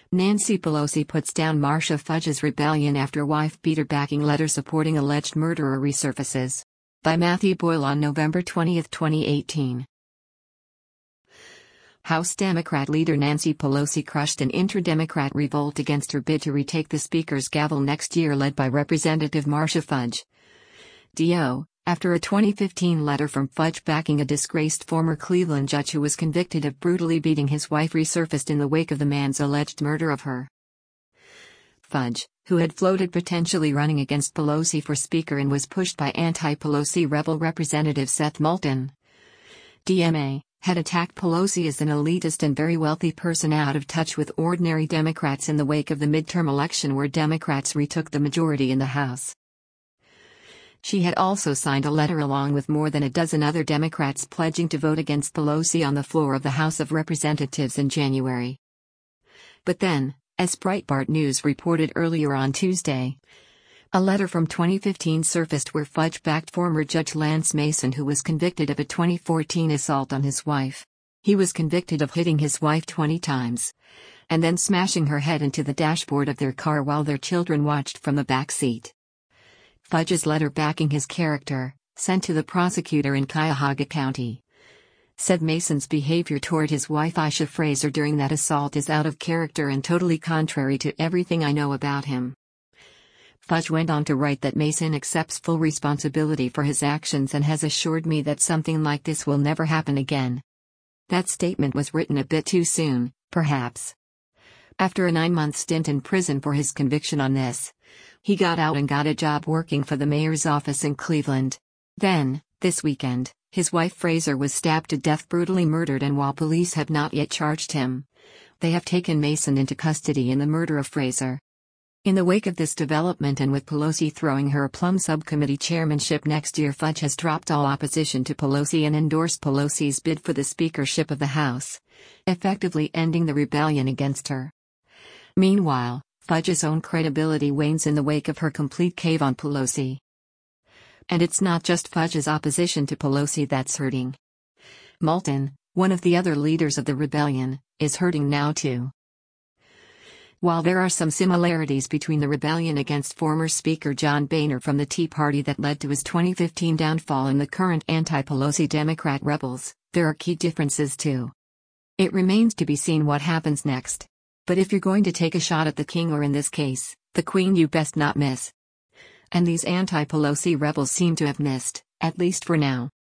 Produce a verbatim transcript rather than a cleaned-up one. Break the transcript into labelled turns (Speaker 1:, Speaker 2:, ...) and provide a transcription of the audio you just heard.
Speaker 1: Nancy Pelosi puts down Marcia Fudge's rebellion after wife beater backing letter supporting alleged murderer resurfaces. By Matthew Boyle on November twentieth, twenty eighteen. House Democrat leader Nancy Pelosi crushed an inter-Democrat revolt against her bid to retake the Speaker's gavel next year led by Representative Marcia Fudge. D O, after a twenty fifteen letter from Fudge backing a disgraced former Cleveland judge who was convicted of brutally beating his wife resurfaced in the wake of the man's alleged murder of her. Fudge, who had floated potentially running against Pelosi for Speaker and was pushed by anti-Pelosi rebel Representative Seth Moulton, D M A, had attacked Pelosi as an elitist and very wealthy person out of touch with ordinary Democrats in the wake of the midterm election where Democrats retook the majority in the House. She had also signed a letter along with more than a dozen other Democrats pledging to vote against Pelosi on the floor of the House of Representatives in January. But then, as Breitbart News reported earlier on Tuesday, a letter from twenty fifteen surfaced where Fudge backed former Judge Lance Mason, who was convicted of a twenty fourteen assault on his wife. He was convicted of hitting his wife twenty times and then smashing her head into the dashboard of their car while their children watched from the back seat. Fudge's letter backing his character, sent to the prosecutor in Cuyahoga County, said Mason's behavior toward his wife Aisha Fraser during that assault is out of character and totally contrary to everything I know about him. Fudge went on to write that Mason accepts full responsibility for his actions and has assured me that something like this will never happen again. That statement was written a bit too soon, perhaps. After a nine-month stint in prison for his conviction on this, he got out and got a job working for the mayor's office in Cleveland. Then, this weekend, his wife Fraser was stabbed to death, brutally murdered, and while police have not yet charged him, they have taken Mason into custody in the murder of Fraser. In the wake of this development and with Pelosi throwing her a plum subcommittee chairmanship next year, Fudge has dropped all opposition to Pelosi and endorsed Pelosi's bid for the speakership of the House, effectively ending the rebellion against her. Meanwhile, Fudge's own credibility wanes in the wake of her complete cave on Pelosi. And it's not just Fudge's opposition to Pelosi that's hurting. Moulton, one of the other leaders of the rebellion, is hurting now too. While there are some similarities between the rebellion against former Speaker John Boehner from the Tea Party that led to his twenty fifteen downfall and the current anti-Pelosi Democrat rebels, there are key differences too. It remains to be seen what happens next. But if you're going to take a shot at the king, or in this case, the queen, you best not miss. And these anti-Pelosi rebels seem to have missed, at least for now.